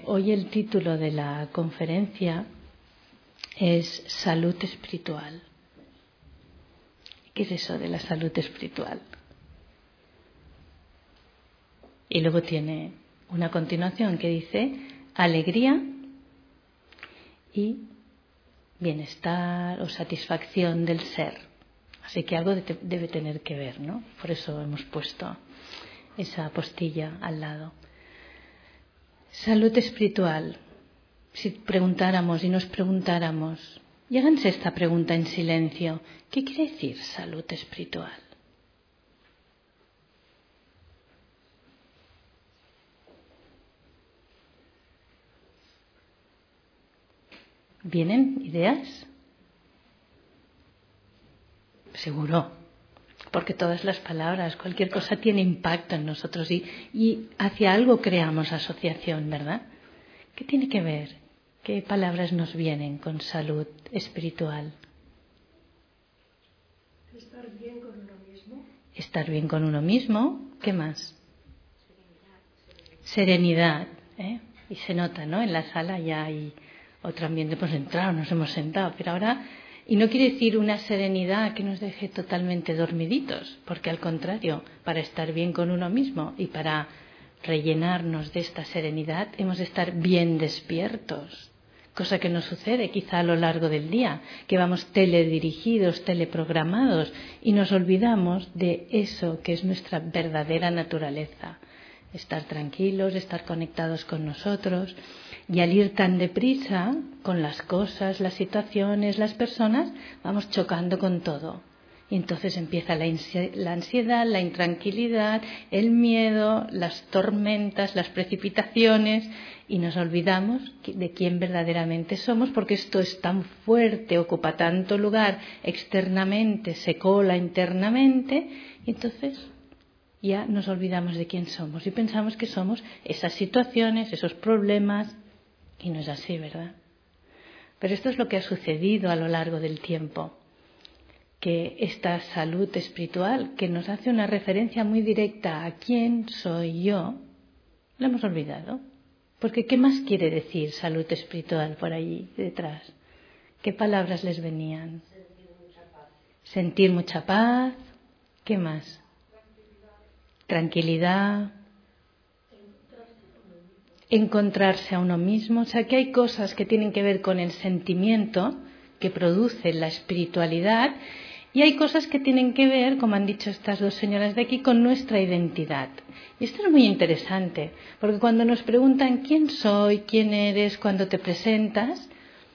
hoy el título de la conferencia es Salud Espiritual. ¿Qué es eso de la salud espiritual? Y luego tiene una continuación que dice alegría y bienestar o satisfacción del ser. Así que algo debe tener que ver, ¿no? Por eso hemos puesto esa postilla al lado. Salud espiritual. Si preguntáramos y nos preguntáramos, y háganse esta pregunta en silencio, ¿qué quiere decir salud espiritual? ¿Vienen ideas? Seguro, porque todas las palabras, cualquier cosa tiene impacto en nosotros y hacia algo creamos asociación, ¿verdad? ¿Qué tiene que ver? ¿Qué palabras nos vienen con salud espiritual? Estar bien con uno mismo. Estar bien con uno mismo. ¿Qué más? Serenidad. Y se nota, ¿no? En la sala ya hay otro ambiente. Pues entrado, nos hemos sentado. Pero ahora, y no quiere decir una serenidad que nos deje totalmente dormiditos, porque al contrario, para estar bien con uno mismo y para rellenarnos de esta serenidad, hemos de estar bien despiertos. Cosa que nos sucede quizá a lo largo del día, que vamos teledirigidos, teleprogramados y nos olvidamos de eso que es nuestra verdadera naturaleza. Estar tranquilos, estar conectados con nosotros y al ir tan deprisa con las cosas, las situaciones, las personas, vamos chocando con todo. Y entonces empieza la ansiedad, la intranquilidad, el miedo, las tormentas, las precipitaciones y nos olvidamos de quién verdaderamente somos porque esto es tan fuerte, ocupa tanto lugar externamente, se cola internamente y entonces ya nos olvidamos de quién somos y pensamos que somos esas situaciones, esos problemas y no es así, ¿verdad? Pero esto es lo que ha sucedido a lo largo del tiempo. Que esta salud espiritual, que nos hace una referencia muy directa a quién soy yo, la hemos olvidado. Porque ¿qué más quiere decir salud espiritual por allí detrás? ¿Qué palabras les venían? Sentir mucha paz. ¿Qué más? Tranquilidad. Encontrarse a uno mismo. O sea que hay cosas que tienen que ver con el sentimiento que produce la espiritualidad y hay cosas que tienen que ver, como han dicho estas dos señoras de aquí, con nuestra identidad. Y esto es muy interesante, porque cuando nos preguntan quién soy, quién eres, cuando te presentas,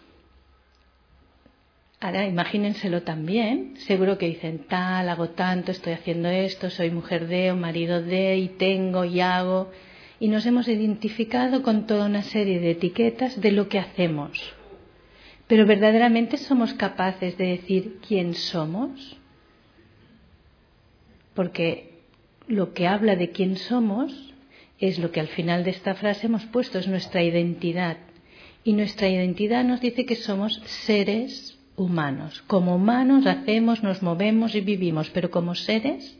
ahora imagínenselo también, seguro que dicen tal, hago tanto, estoy haciendo esto, soy mujer de o marido de y tengo y hago, y nos hemos identificado con toda una serie de etiquetas de lo que hacemos. Pero verdaderamente somos capaces de decir quién somos, porque lo que habla de quién somos es lo que al final de esta frase hemos puesto, es nuestra identidad. Y nuestra identidad nos dice que somos seres humanos. Como humanos hacemos, nos movemos y vivimos, pero como seres,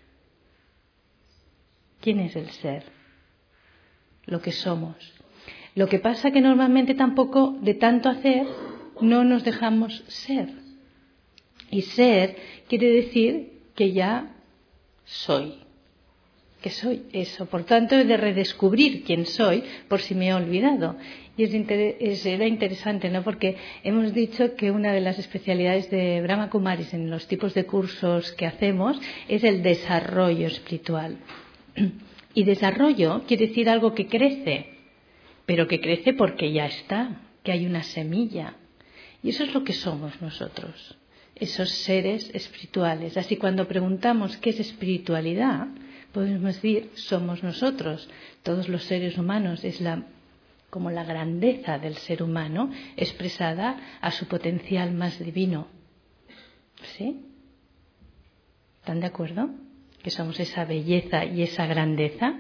¿quién es el ser? Lo que somos. Lo que pasa que normalmente tampoco de tanto hacer no nos dejamos ser. Y ser quiere decir que ya soy, que soy eso. Por tanto, he de redescubrir quién soy por si me he olvidado. Y era interesante, ¿no? Porque hemos dicho que una de las especialidades de Brahma Kumaris en los tipos de cursos que hacemos es el desarrollo espiritual. Y desarrollo quiere decir algo que crece, pero que crece porque ya está, que hay una semilla. Y eso es lo que somos nosotros, esos seres espirituales. Así cuando preguntamos qué es espiritualidad, podemos decir, somos nosotros, todos los seres humanos, es como la grandeza del ser humano expresada a su potencial más divino. ¿Sí? ¿Están de acuerdo? Que somos esa belleza y esa grandeza.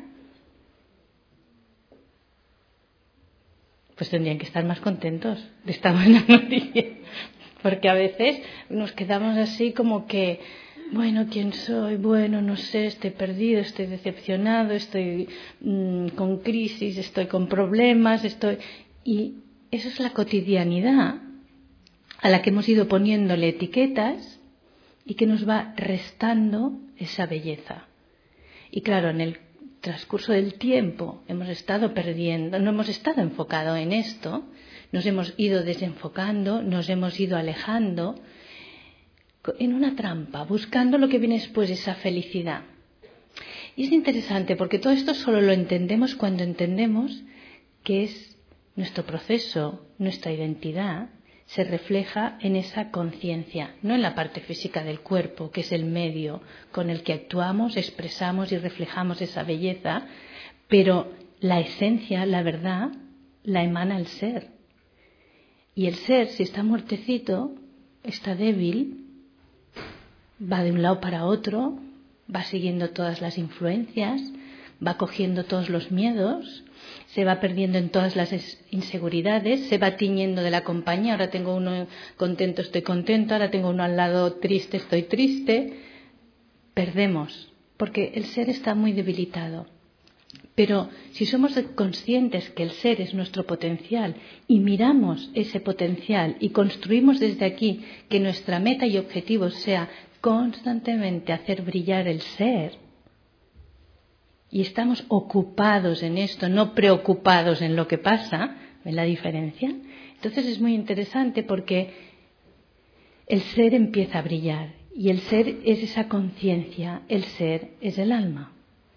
Pues tendrían que estar más contentos de esta buena noticia. Porque a veces nos quedamos así como que bueno, ¿quién soy? Bueno, no sé, estoy perdido, estoy decepcionado, estoy con crisis, estoy con problemas, Y eso es la cotidianidad a la que hemos ido poniéndole etiquetas y que nos va restando esa belleza. Y claro, en el transcurso del tiempo hemos estado perdiendo, no hemos estado enfocados en esto, nos hemos ido desenfocando, nos hemos ido alejando en una trampa, buscando lo que viene después, esa felicidad. Y es interesante porque todo esto solo lo entendemos cuando entendemos que es nuestro proceso, nuestra identidad, se refleja en esa conciencia, no en la parte física del cuerpo, que es el medio con el que actuamos, expresamos y reflejamos esa belleza, pero la esencia, la verdad, la emana el ser. Y el ser, si está muertecito, está débil, va de un lado para otro, va siguiendo todas las influencias, va cogiendo todos los miedos, se va perdiendo en todas las inseguridades, se va tiñendo de la compañía. Ahora tengo uno contento, estoy contento, ahora tengo uno al lado triste, estoy triste. Perdemos, porque el ser está muy debilitado. Pero si somos conscientes que el ser es nuestro potencial y miramos ese potencial y construimos desde aquí que nuestra meta y objetivo sea constantemente hacer brillar el ser, y estamos ocupados en esto, no preocupados en lo que pasa, ¿ven la diferencia? Entonces es muy interesante porque el ser empieza a brillar y el ser es esa conciencia, el ser es el alma.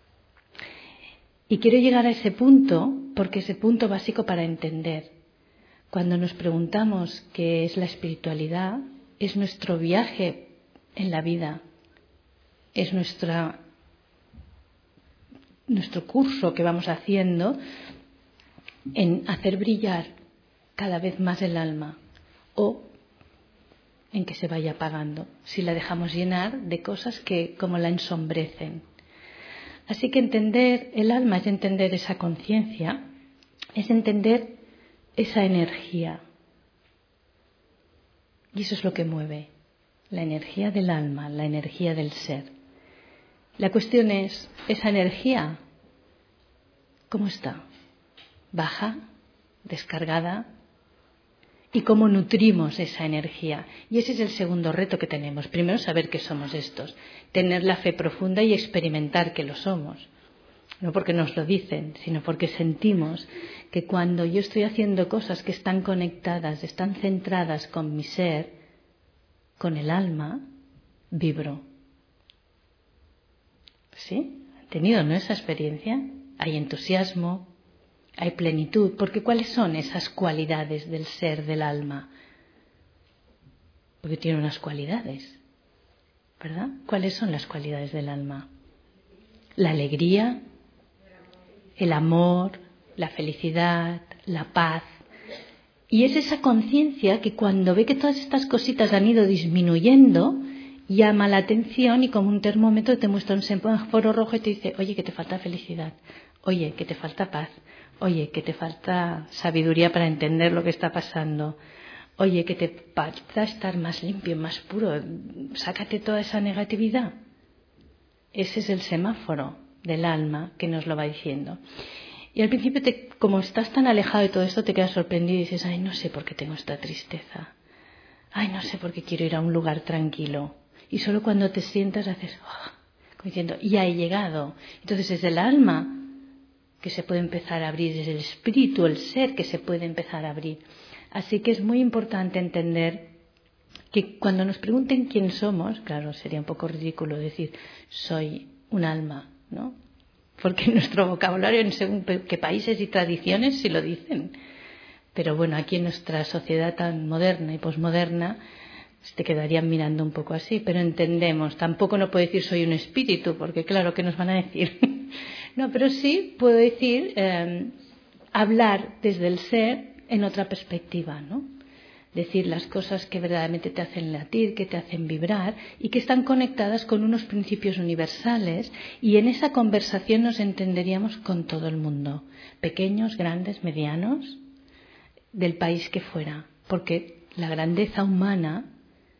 Y quiero llegar a ese punto porque es el punto básico para entender. Cuando nos preguntamos qué es la espiritualidad, es nuestro viaje en la vida, es nuestro curso que vamos haciendo en hacer brillar cada vez más el alma o en que se vaya apagando si la dejamos llenar de cosas que como la ensombrecen. Así que entender el alma es entender esa conciencia, es entender esa energía. Y eso es lo que mueve, la energía del alma, la energía del ser. La cuestión es, ¿esa energía cómo está? ¿Baja? ¿Descargada? ¿Y cómo nutrimos esa energía? Y ese es el segundo reto que tenemos. Primero, saber que somos estos. Tener la fe profunda y experimentar que lo somos. No porque nos lo dicen, sino porque sentimos que cuando yo estoy haciendo cosas que están conectadas, están centradas con mi ser, con el alma, vibro. ¿Sí? ¿Han tenido, no, esa experiencia? Hay entusiasmo, hay plenitud, porque ¿cuáles son esas cualidades del ser, del alma? Porque tiene unas cualidades, ¿verdad? ¿Cuáles son las cualidades del alma? La alegría, el amor, la felicidad, la paz. Y es esa conciencia que cuando ve que todas estas cositas han ido disminuyendo, llama la atención y como un termómetro te muestra un semáforo rojo y te dice, oye, que te falta felicidad, oye, que te falta paz, oye, que te falta sabiduría para entender lo que está pasando, oye, que te falta estar más limpio, más puro, sácate toda esa negatividad. Ese es el semáforo del alma que nos lo va diciendo. Y al principio, como estás tan alejado de todo esto, te quedas sorprendido y dices, ay, no sé por qué tengo esta tristeza, ay, no sé por qué quiero ir a un lugar tranquilo. Y solo cuando te sientas haces, como diciendo, ya he llegado. Entonces es el alma que se puede empezar a abrir, es el espíritu, el ser que se puede empezar a abrir. Así que es muy importante entender que cuando nos pregunten quién somos, claro, sería un poco ridículo decir, soy un alma, ¿no? Porque en nuestro vocabulario, en según qué países y tradiciones, sí lo dicen. Pero bueno, aquí en nuestra sociedad tan moderna y posmoderna, te quedarían mirando un poco así, pero entendemos. Tampoco no puedo decir soy un espíritu, porque claro, ¿qué nos van a decir? No, pero sí puedo decir, hablar desde el ser en otra perspectiva, ¿no? Decir las cosas que verdaderamente te hacen latir, que te hacen vibrar y que están conectadas con unos principios universales, y en esa conversación nos entenderíamos con todo el mundo, pequeños, grandes, medianos, del país que fuera, porque la grandeza humana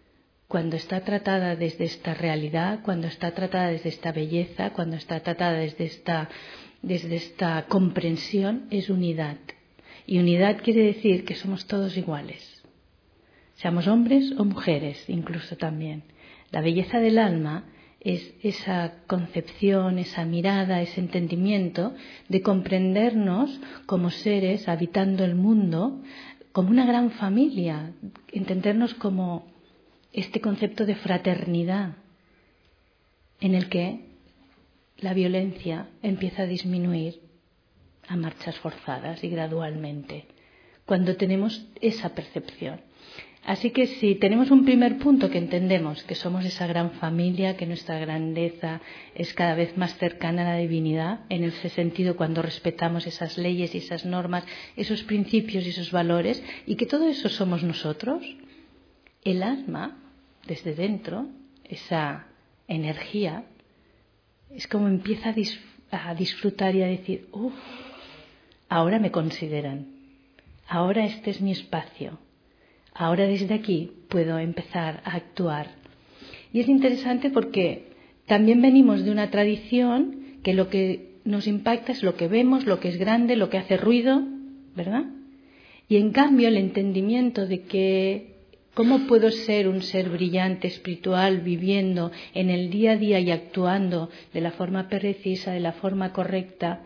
cuando está tratada desde esta realidad, cuando está tratada desde esta belleza, cuando está tratada desde esta comprensión, es unidad. Y unidad quiere decir que somos todos iguales, seamos hombres o mujeres incluso también. La belleza del alma es esa concepción, esa mirada, ese entendimiento de comprendernos como seres habitando el mundo, como una gran familia, entendernos como este concepto de fraternidad en el que la violencia empieza a disminuir a marchas forzadas y gradualmente, cuando tenemos esa percepción. Así que si tenemos un primer punto que entendemos que somos esa gran familia, que nuestra grandeza es cada vez más cercana a la divinidad, en ese sentido cuando respetamos esas leyes y esas normas, esos principios y esos valores, y que todo eso somos nosotros, el alma, desde dentro, esa energía, es como empieza a disfrutar y a decir, ahora me consideran, ahora este es mi espacio, ahora desde aquí puedo empezar a actuar. Y es interesante porque también venimos de una tradición que lo que nos impacta es lo que vemos, lo que es grande, lo que hace ruido, ¿verdad? Y en cambio el entendimiento de que cómo puedo ser un ser brillante, espiritual, viviendo en el día a día y actuando de la forma precisa, de la forma correcta,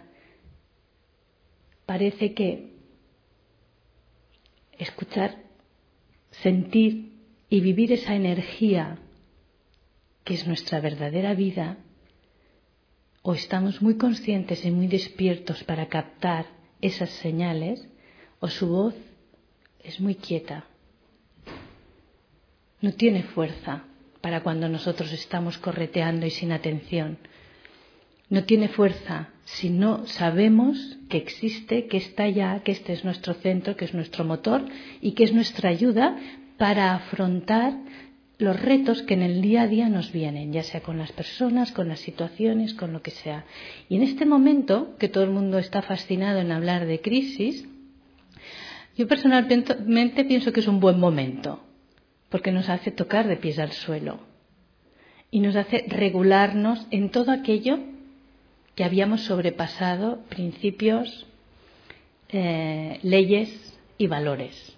parece que escuchar, sentir y vivir esa energía que es nuestra verdadera vida, o estamos muy conscientes y muy despiertos para captar esas señales, o su voz es muy quieta. No tiene fuerza para cuando nosotros estamos correteando y sin atención. No tiene fuerza si no sabemos que existe, que está allá, que este es nuestro centro, que es nuestro motor y que es nuestra ayuda para afrontar los retos que en el día a día nos vienen, ya sea con las personas, con las situaciones, con lo que sea. Y en este momento, que todo el mundo está fascinado en hablar de crisis, yo personalmente pienso que es un buen momento, porque nos hace tocar de pies al suelo y nos hace regularnos en todo aquello que habíamos sobrepasado, principios, leyes y valores.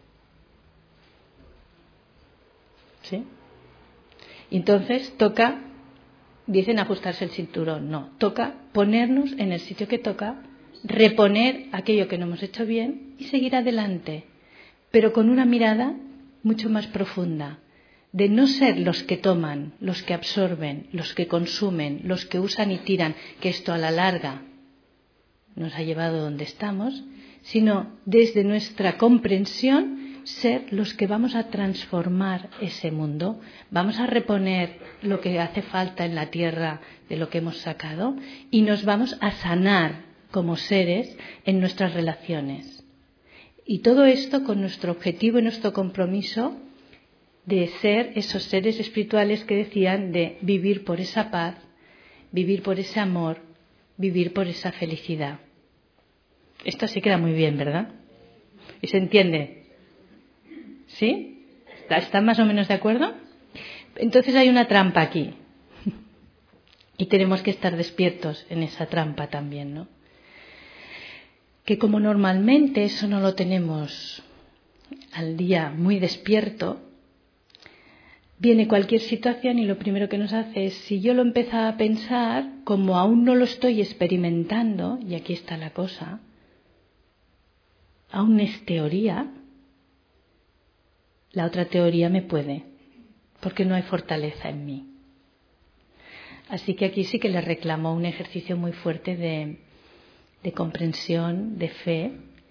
¿Sí? Entonces toca, dicen ajustarse el cinturón, no, toca ponernos en el sitio que toca, reponer aquello que no hemos hecho bien y seguir adelante, pero con una mirada mucho más profunda, de no ser los que toman, los que absorben, los que consumen, los que usan y tiran, que esto a la larga nos ha llevado donde estamos, sino desde nuestra comprensión ser los que vamos a transformar ese mundo, vamos a reponer lo que hace falta en la tierra de lo que hemos sacado y nos vamos a sanar como seres en nuestras relaciones. Y todo esto con nuestro objetivo y nuestro compromiso de ser esos seres espirituales que decían de vivir por esa paz, vivir por ese amor, vivir por esa felicidad. Esto sí queda muy bien, ¿verdad? ¿Y se entiende? ¿Sí? ¿Están más o menos de acuerdo? Entonces hay una trampa aquí. Y tenemos que estar despiertos en esa trampa también, ¿no? Que como normalmente eso no lo tenemos al día muy despierto, viene cualquier situación y lo primero que nos hace es, si yo lo empiezo a pensar, como aún no lo estoy experimentando, y aquí está la cosa, aún es teoría, la otra teoría me puede, porque no hay fortaleza en mí. Así que aquí sí que le reclamo un ejercicio muy fuerte de comprensión, de fe,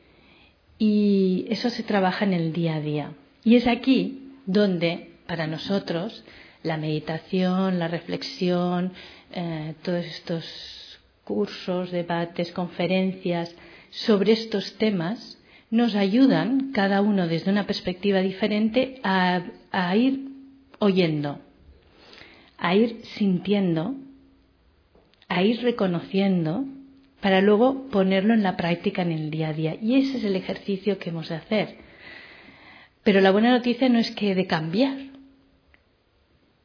y eso se trabaja en el día a día. Y es aquí donde, para nosotros, la meditación, la reflexión, todos estos cursos, debates, conferencias sobre estos temas nos ayudan, cada uno desde una perspectiva diferente, a ir oyendo, a ir sintiendo, a ir reconociendo, para luego ponerlo en la práctica en el día a día. Y ese es el ejercicio que hemos de hacer. Pero la buena noticia no es que he de cambiar,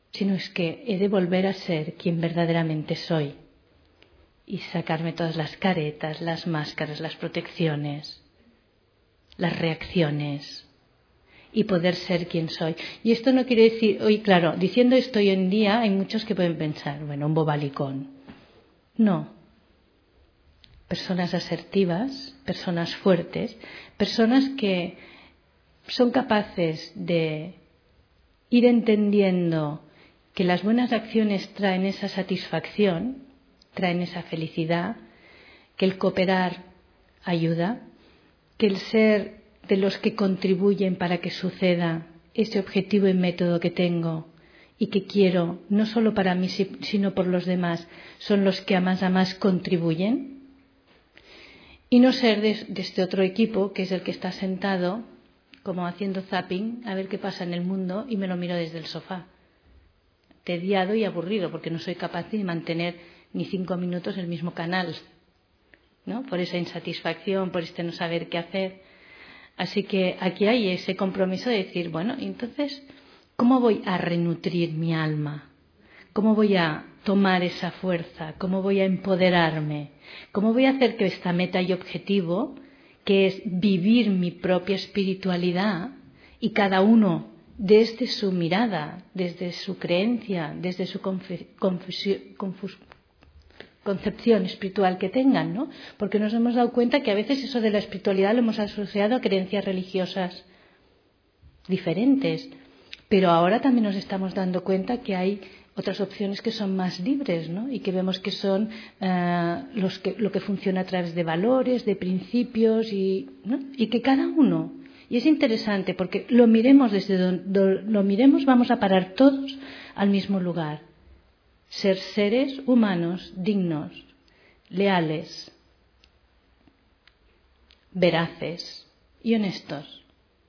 sino es que he de volver a ser quien verdaderamente soy y sacarme todas las caretas, las máscaras, las protecciones, las reacciones y poder ser quien soy. Y esto no quiere decir, hoy claro, diciendo esto hoy en día hay muchos que pueden pensar, bueno, un bobalicón. No. Personas asertivas, personas fuertes, personas que son capaces de ir entendiendo que las buenas acciones traen esa satisfacción, traen esa felicidad, que el cooperar ayuda, que el ser de los que contribuyen para que suceda ese objetivo y método que tengo y que quiero, no solo para mí, sino por los demás, son los que a más contribuyen. Y no ser de este otro equipo, que es el que está sentado, como haciendo zapping, a ver qué pasa en el mundo, y me lo miro desde el sofá. Tediado y aburrido, porque no soy capaz de mantener ni 5 minutos el mismo canal, ¿no? Por esa insatisfacción, por este no saber qué hacer. Así que aquí hay ese compromiso de decir, bueno, entonces, ¿cómo voy a renutrir mi alma? ¿Cómo voy a tomar esa fuerza? ¿Cómo voy a empoderarme? ¿Cómo voy a hacer que esta meta y objetivo, que es vivir mi propia espiritualidad, y cada uno desde su mirada, desde su creencia, desde su concepción espiritual que tengan, ¿no? Porque nos hemos dado cuenta que a veces eso de la espiritualidad lo hemos asociado a creencias religiosas diferentes, pero ahora también nos estamos dando cuenta que hay otras opciones que son más libres, ¿no? Y que vemos que son lo que funciona a través de valores, de principios, ¿no? Y que cada uno, y es interesante porque lo miremos desde donde lo miremos, vamos a parar todos al mismo lugar. Ser seres humanos dignos, leales, veraces y honestos.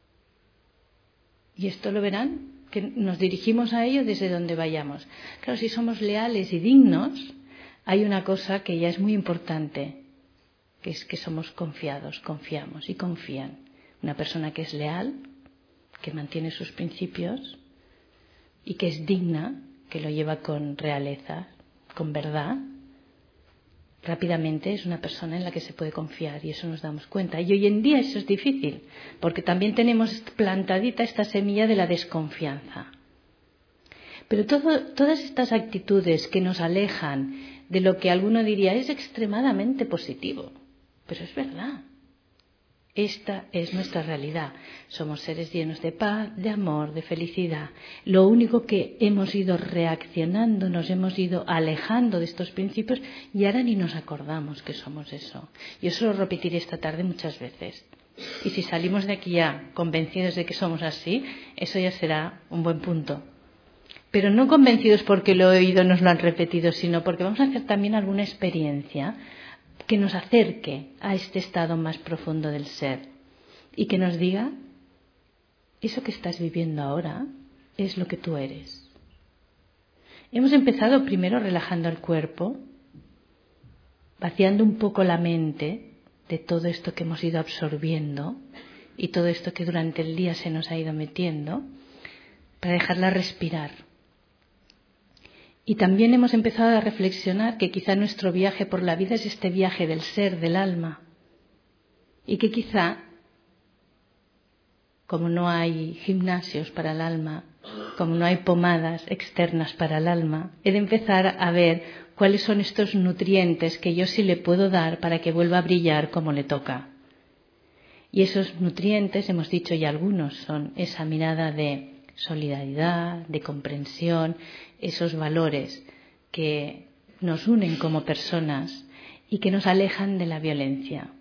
Y esto lo verán, que nos dirigimos a ello desde donde vayamos. Claro, si somos leales y dignos, hay una cosa que ya es muy importante, que es que somos confiados, confiamos y confían. Una persona que es leal, que mantiene sus principios y que es digna, que lo lleva con realeza, con verdad, rápidamente es una persona en la que se puede confiar, y eso nos damos cuenta. Y hoy en día eso es difícil, porque también tenemos plantadita esta semilla de la desconfianza. Pero todas estas actitudes que nos alejan de lo que alguno diría es extremadamente positivo, pero es verdad. Esta es nuestra realidad. Somos seres llenos de paz, de amor, de felicidad. Lo único que hemos ido reaccionando, nos hemos ido alejando de estos principios y ahora ni nos acordamos que somos eso. Yo eso lo repetiré esta tarde muchas veces. Y si salimos de aquí ya convencidos de que somos así, eso ya será un buen punto. Pero no convencidos porque lo he oído, nos lo han repetido, sino porque vamos a hacer también alguna experiencia que nos acerque a este estado más profundo del ser y que nos diga, eso que estás viviendo ahora es lo que tú eres. Hemos empezado primero relajando el cuerpo, vaciando un poco la mente de todo esto que hemos ido absorbiendo y todo esto que durante el día se nos ha ido metiendo, para dejarla respirar. Y también hemos empezado a reflexionar que quizá nuestro viaje por la vida es este viaje del ser, del alma. Y que quizá, como no hay gimnasios para el alma, como no hay pomadas externas para el alma, he de empezar a ver cuáles son estos nutrientes que yo sí le puedo dar para que vuelva a brillar como le toca. Y esos nutrientes, hemos dicho ya algunos, son esa mirada de solidaridad, de comprensión, esos valores que nos unen como personas y que nos alejan de la violencia.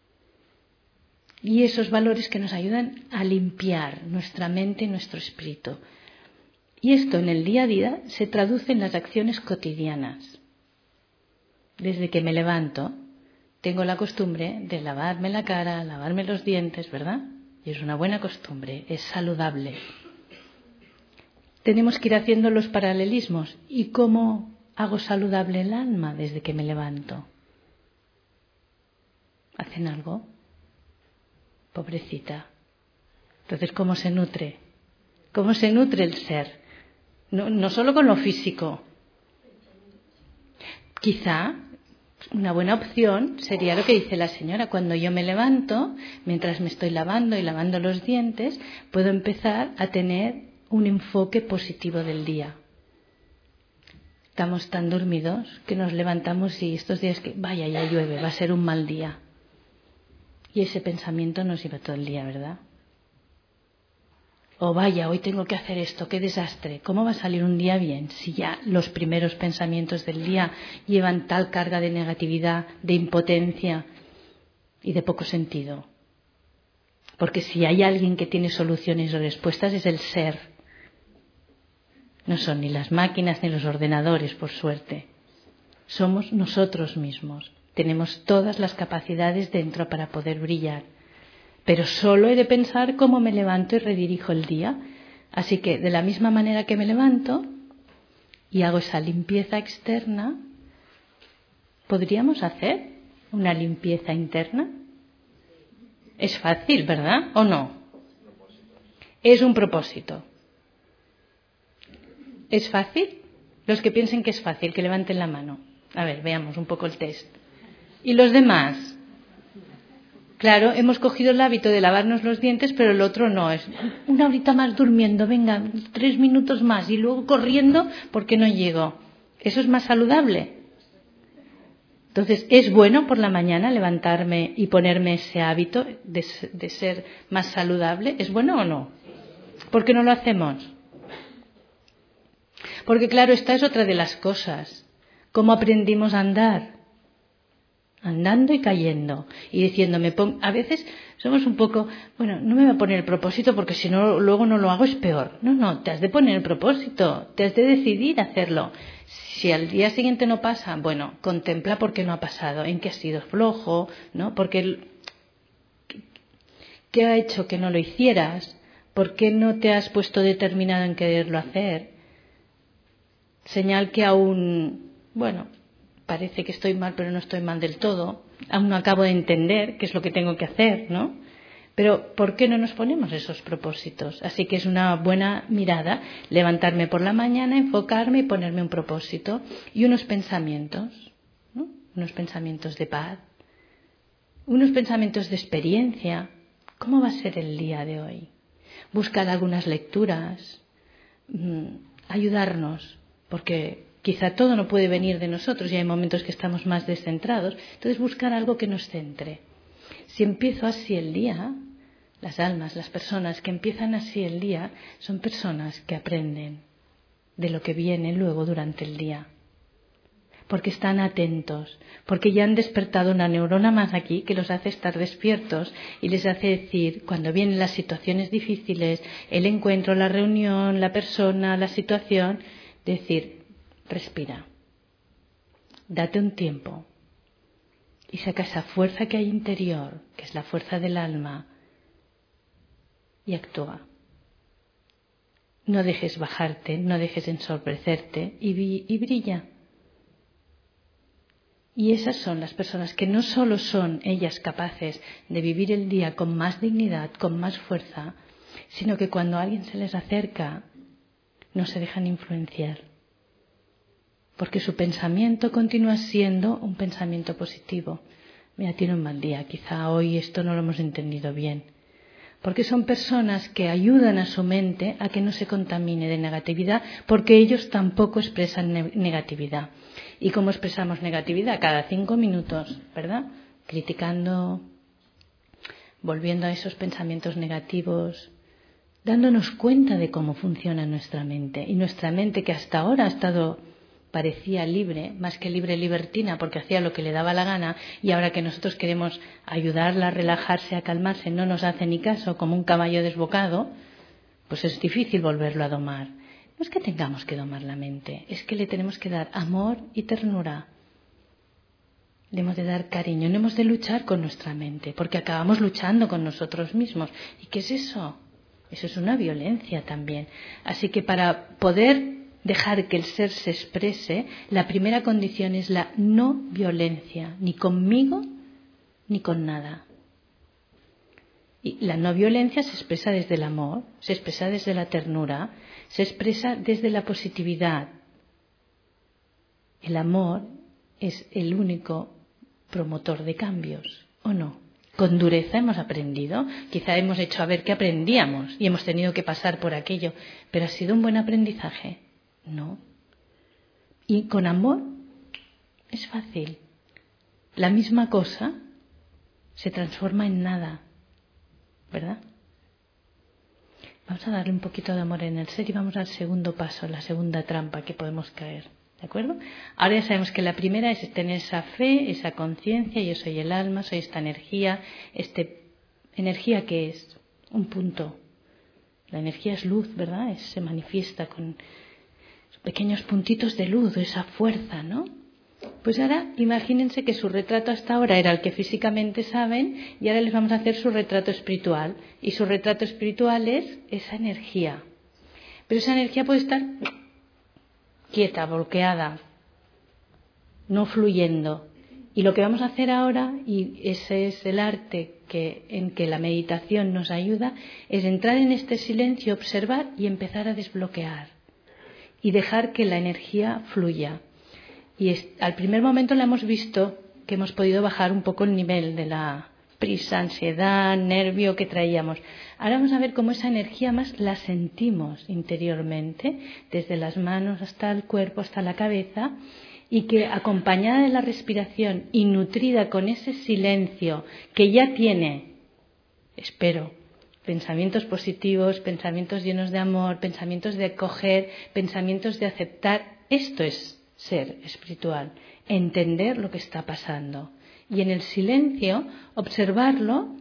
Y esos valores que nos ayudan a limpiar nuestra mente y nuestro espíritu. Y esto en el día a día se traduce en las acciones cotidianas. Desde que me levanto, tengo la costumbre de lavarme la cara, lavarme los dientes, ¿verdad? Y es una buena costumbre, es saludable. Tenemos que ir haciendo los paralelismos. ¿Y cómo hago saludable el alma desde que me levanto? ¿Hacen algo? Pobrecita. Entonces, ¿cómo se nutre? ¿Cómo se nutre el ser? No solo con lo físico. Quizá una buena opción sería lo que dice la señora. Cuando yo me levanto, mientras me estoy lavando y lavando los dientes, puedo empezar a tener un enfoque positivo del día. Estamos tan dormidos que nos levantamos y estos días que, vaya, ya llueve, va a ser un mal día. Y ese pensamiento nos lleva todo el día, ¿verdad? O vaya, hoy tengo que hacer esto, qué desastre. ¿Cómo va a salir un día bien si ya los primeros pensamientos del día llevan tal carga de negatividad, de impotencia y de poco sentido? Porque si hay alguien que tiene soluciones o respuestas es el ser. No son ni las máquinas ni los ordenadores, por suerte. Somos nosotros mismos. Tenemos todas las capacidades dentro para poder brillar. Pero solo he de pensar cómo me levanto y redirijo el día. Así que de la misma manera que me levanto y hago esa limpieza externa, ¿podríamos hacer una limpieza interna? Es fácil, ¿verdad? ¿O no? Es un propósito. ¿Es fácil? Los que piensen que es fácil, que levanten la mano. A ver, veamos un poco el test. ¿Y los demás? Claro, hemos cogido el hábito de lavarnos los dientes, pero el otro no. Es una horita más durmiendo, venga, 3 minutos más y luego corriendo porque no llego. ¿Eso es más saludable? Entonces, ¿es bueno por la mañana levantarme y ponerme ese hábito de ser más saludable? ¿Es bueno o no? ¿Por qué no lo hacemos? Porque claro, esta es otra de las cosas. ¿Cómo aprendimos a andar? Andando y cayendo y diciéndome, a veces somos un poco, bueno, no me voy a poner el propósito porque si no luego no lo hago es peor. No, te has de poner el propósito, te has de decidir hacerlo. Si al día siguiente no pasa, bueno, contempla por qué no ha pasado, en qué has sido flojo, ¿no? Porque ¿qué ha hecho que no lo hicieras? ¿Por qué no te has puesto determinado en quererlo hacer? Señal que aún, bueno, parece que estoy mal, pero no estoy mal del todo. Aún no acabo de entender qué es lo que tengo que hacer, ¿no? Pero ¿por qué no nos ponemos esos propósitos? Así que es una buena mirada levantarme por la mañana, enfocarme y ponerme un propósito y unos pensamientos, ¿no? Unos pensamientos de paz, unos pensamientos de experiencia. ¿Cómo va a ser el día de hoy? Buscar algunas lecturas, ayudarnos, porque quizá todo no puede venir de nosotros y hay momentos que estamos más descentrados. Entonces buscar algo que nos centre. Si empiezo así el día, las almas, las personas que empiezan así el día son personas que aprenden de lo que viene luego durante el día. Porque están atentos, porque ya han despertado una neurona más aquí que los hace estar despiertos y les hace decir, cuando vienen las situaciones difíciles, el encuentro, la reunión, la persona, la situación, decir, respira, date un tiempo y saca esa fuerza que hay interior, que es la fuerza del alma, y actúa. No dejes bajarte, no dejes ensombrecerte y brilla. Y esas son las personas que no solo son ellas capaces de vivir el día con más dignidad, con más fuerza, sino que cuando alguien se les acerca, no se dejan influenciar. Porque su pensamiento continúa siendo un pensamiento positivo. Mira, tiene un mal día, quizá hoy esto no lo hemos entendido bien. Porque son personas que ayudan a su mente a que no se contamine de negatividad, porque ellos tampoco expresan negatividad. ¿Y cómo expresamos negatividad? Cada 5 minutos, ¿verdad? Criticando, volviendo a esos pensamientos negativos, dándonos cuenta de cómo funciona nuestra mente. Y nuestra mente, que hasta ahora parecía libre, más que libre libertina, porque hacía lo que le daba la gana, y ahora que nosotros queremos ayudarla a relajarse, a calmarse, no nos hace ni caso, como un caballo desbocado, pues es difícil volverlo a domar. No es que tengamos que domar la mente, es que le tenemos que dar amor y ternura. Le hemos de dar cariño, no hemos de luchar con nuestra mente, porque acabamos luchando con nosotros mismos. ¿Y qué es eso? Eso es una violencia también. Así que para poder dejar que el ser se exprese, la primera condición es la no violencia, ni conmigo ni con nada. Y la no violencia se expresa desde el amor, se expresa desde la ternura, se expresa desde la positividad. El amor es el único promotor de cambios, ¿o no? Con dureza hemos aprendido, quizá hemos hecho a ver qué aprendíamos y hemos tenido que pasar por aquello, pero ¿ha sido un buen aprendizaje? No. Y con amor es fácil. La misma cosa se transforma en nada, ¿verdad? Vamos a darle un poquito de amor en el ser y vamos al segundo paso, la segunda trampa que podemos caer. ¿De acuerdo? Ahora ya sabemos que la primera es tener esa fe, esa conciencia, yo soy el alma, soy esta energía. ¿Energía qué es? Un punto. La energía es luz, ¿verdad? Se manifiesta con pequeños puntitos de luz, esa fuerza, ¿no? Pues ahora imagínense que su retrato hasta ahora era el que físicamente saben y ahora les vamos a hacer su retrato espiritual. Y su retrato espiritual es esa energía. Pero esa energía puede estar quieta, bloqueada, no fluyendo. Y lo que vamos a hacer ahora, y ese es el arte en que la meditación nos ayuda, es entrar en este silencio, observar y empezar a desbloquear. Y dejar que la energía fluya. Y al primer momento le hemos visto que hemos podido bajar un poco el nivel de la prisa, ansiedad, nervio que traíamos. Ahora vamos a ver cómo esa energía más la sentimos interiormente, desde las manos hasta el cuerpo, hasta la cabeza, y que acompañada de la respiración y nutrida con ese silencio que ya tiene, espero, pensamientos positivos, pensamientos llenos de amor, pensamientos de acoger, pensamientos de aceptar, esto es ser espiritual, entender lo que está pasando. Y en el silencio, observarlo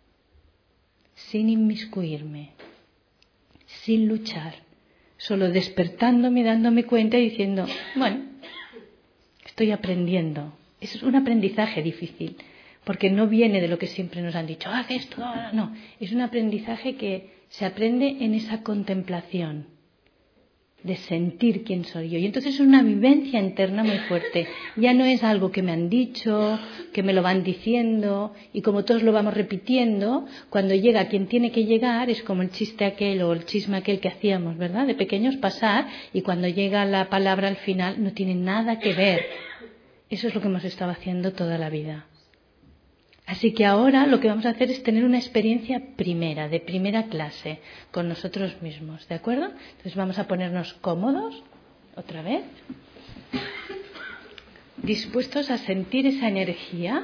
sin inmiscuirme, sin luchar, solo despertándome, dándome cuenta y diciendo, bueno, estoy aprendiendo. Es un aprendizaje difícil, porque no viene de lo que siempre nos han dicho, haz esto, no, es un aprendizaje que se aprende en esa contemplación de sentir quién soy yo. Y entonces es una vivencia interna muy fuerte. Ya no es algo que me han dicho, que me lo van diciendo, y como todos lo vamos repitiendo, cuando llega quien tiene que llegar, es como el chiste aquel o el chisme aquel que hacíamos, ¿verdad? De pequeños pasar, y cuando llega la palabra al final no tiene nada que ver. Eso es lo que hemos estado haciendo toda la vida. Así que ahora lo que vamos a hacer es tener una experiencia primera, de primera clase, con nosotros mismos, ¿de acuerdo? Entonces vamos a ponernos cómodos, otra vez, dispuestos a sentir esa energía,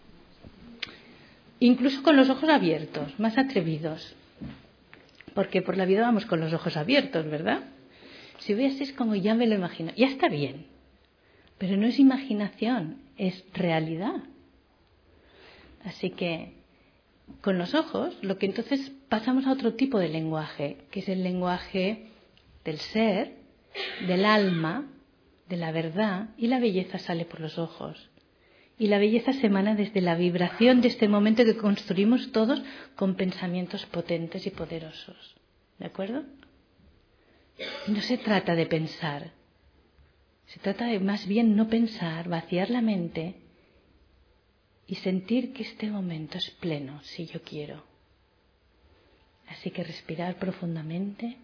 incluso con los ojos abiertos, más atrevidos, porque por la vida vamos con los ojos abiertos, ¿verdad? Si veis es como ya me lo imagino, ya está bien, pero no es imaginación, es realidad. Así que con los ojos, lo que entonces pasamos a otro tipo de lenguaje, que es el lenguaje del ser, del alma, de la verdad, y la belleza sale por los ojos. Y la belleza se emana desde la vibración de este momento que construimos todos con pensamientos potentes y poderosos. ¿De acuerdo? Y no se trata de pensar, se trata de más bien no pensar, vaciar la mente y sentir que este momento es pleno, si yo quiero. Así que respirar profundamente.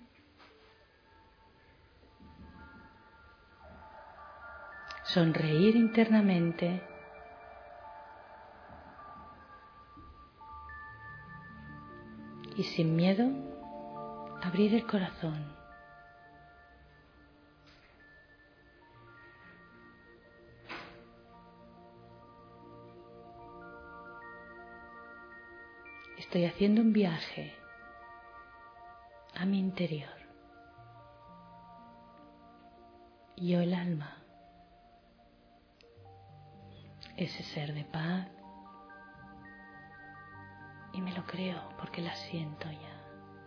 Sonreír internamente. Y sin miedo, abrir el corazón. Estoy haciendo un viaje a mi interior. Yo, el alma, ese ser de paz, y me lo creo porque la siento ya.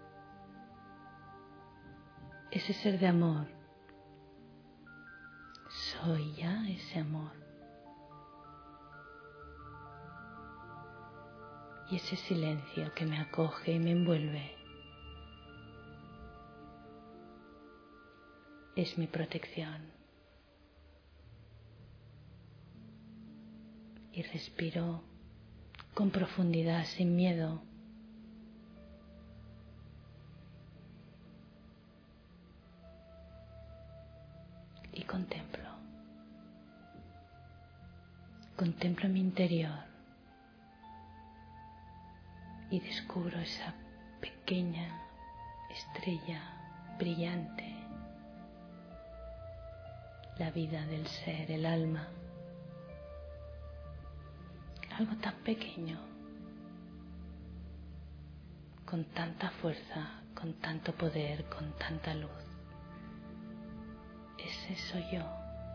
Ese ser de amor, soy ya ese amor. Y ese silencio que me acoge y me envuelve es mi protección. Y respiro con profundidad, sin miedo, contemplo. Contemplo mi interior y descubro esa pequeña estrella brillante, la vida del ser, el alma. Algo tan pequeño, con tanta fuerza, con tanto poder, con tanta luz. Ese soy yo,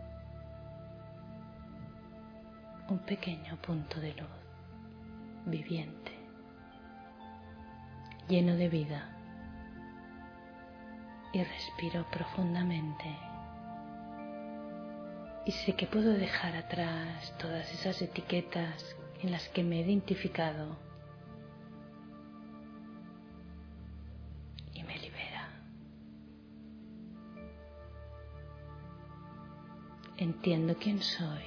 un pequeño punto de luz, viviente, lleno de vida, y respiro profundamente. Y sé que puedo dejar atrás todas esas etiquetas en las que me he identificado y me libera. Entiendo quién soy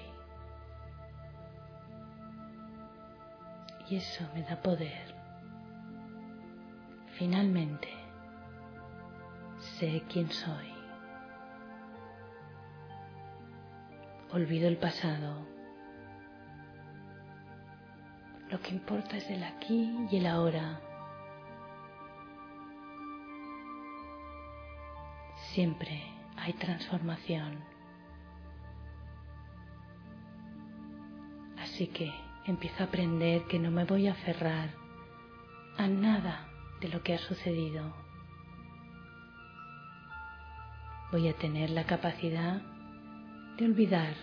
y eso me da poder. Finalmente, sé quién soy. Olvido el pasado. Lo que importa es el aquí y el ahora. Siempre hay transformación. Así que empiezo a aprender que no me voy a aferrar a nada de lo que ha sucedido. Voy a tener la capacidad de olvidar.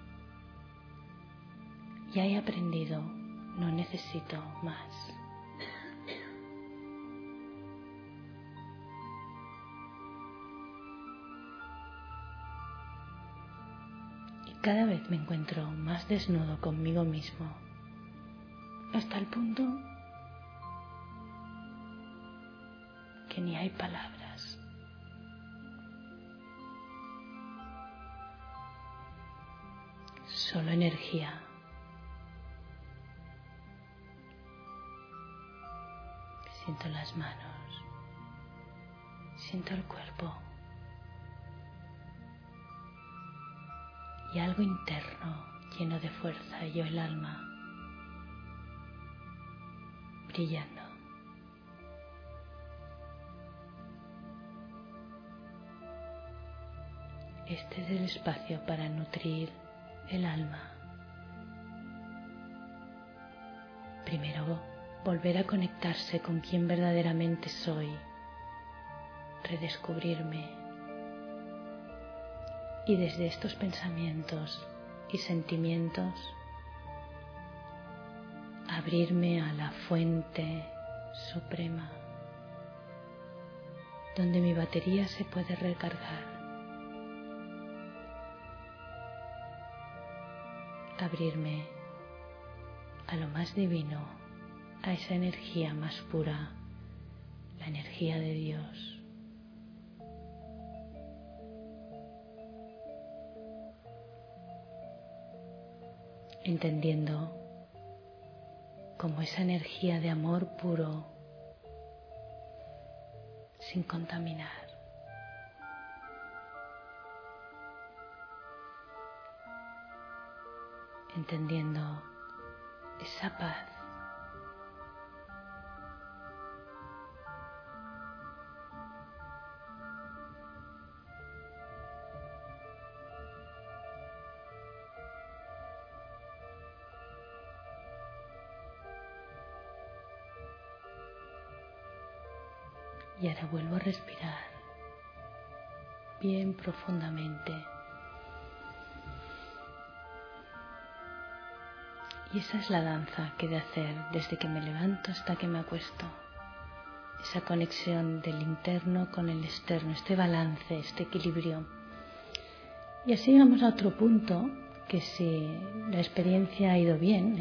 Ya he aprendido, no necesito más. Y cada vez me encuentro más desnudo conmigo mismo, hasta el punto que ni hay palabras. Solo energía. Siento las manos, siento el cuerpo y algo interno lleno de fuerza, yo el alma, brillando. Este es el espacio para nutrir el alma. Primero, volver a conectarse con quien verdaderamente soy, redescubrirme y desde estos pensamientos y sentimientos abrirme a la fuente suprema donde mi batería se puede recargar. Abrirme a lo más divino, a esa energía más pura, la energía de Dios. Entendiendo cómo esa energía de amor puro, sin contaminar, entendiendo esa paz, y ahora vuelvo a respirar bien profundamente. Y esa es la danza que he de hacer desde que me levanto hasta que me acuesto. Esa conexión del interno con el externo, este balance, este equilibrio. Y así llegamos a otro punto, que si la experiencia ha ido bien,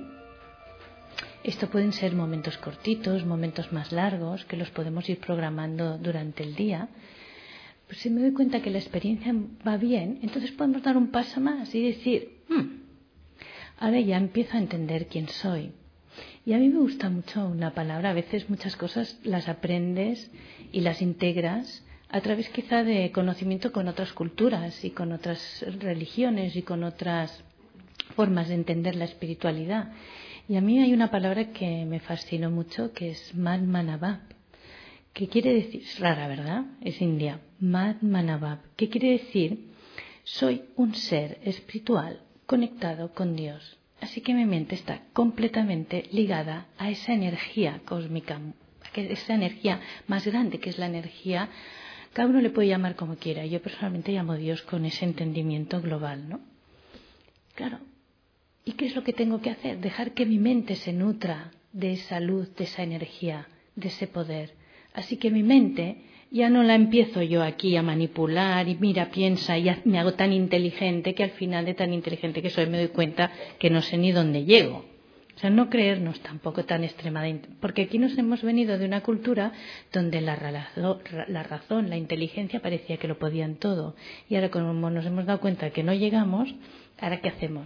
esto pueden ser momentos cortitos, momentos más largos, que los podemos ir programando durante el día. Pues si me doy cuenta que la experiencia va bien, entonces podemos dar un paso más y decir, ahora ya empiezo a entender quién soy. Y a mí me gusta mucho una palabra, a veces muchas cosas las aprendes y las integras a través quizá de conocimiento con otras culturas y con otras religiones y con otras formas de entender la espiritualidad. Y a mí hay una palabra que me fascinó mucho, que es Mad Manavab, que quiere decir, es rara, ¿verdad? Es india, Mad Manavab, que quiere decir, soy un ser espiritual conectado con Dios. Así que mi mente está completamente ligada a esa energía cósmica, a esa energía más grande, que es la energía, cada uno le puede llamar como quiera. Yo personalmente llamo a Dios con ese entendimiento global, ¿no? Claro. ¿Y qué es lo que tengo que hacer? Dejar que mi mente se nutra de esa luz, de esa energía, de ese poder. Así que mi mente ya no la empiezo yo aquí a manipular y mira, piensa, y me hago tan inteligente que al final de tan inteligente que soy me doy cuenta que no sé ni dónde llego. O sea, no creernos tampoco tan extremadamente, porque aquí nos hemos venido de una cultura donde la razón, la inteligencia parecía que lo podían todo. Y ahora como nos hemos dado cuenta que no llegamos, ¿ahora qué hacemos?